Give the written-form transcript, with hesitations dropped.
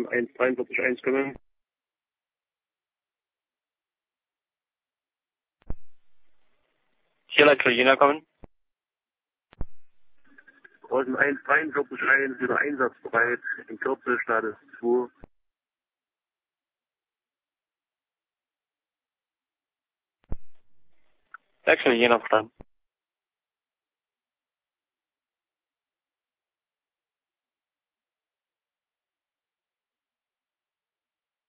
143 kommen. Hier Leitstelle Jena kommen. Rosen 143 wieder einsatzbereit. In Kürze Status 2. Leitstelle Jena verstanden.